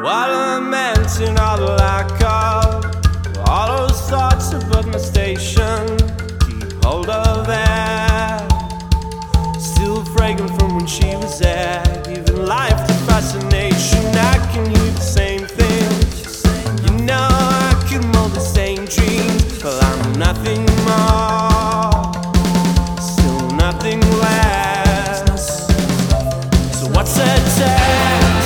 What lamenting all the lack of all those thoughts above my station. Keep hold of that, still fragrant from when she was there. Even life to fascination, I can hear the same thing. You know I can mold the same dreams. Well, I'm nothing more, still nothing less. So what's that text?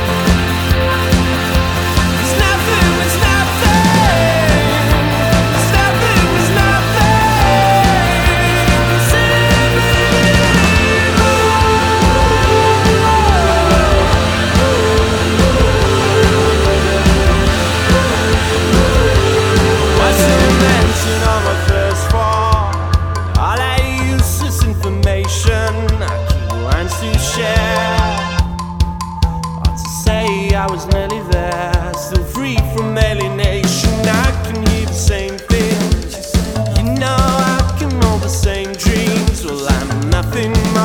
I was nearly there, still free from alienation. I can hear the same things. You know I can hold the same dreams. Well, I'm nothing more.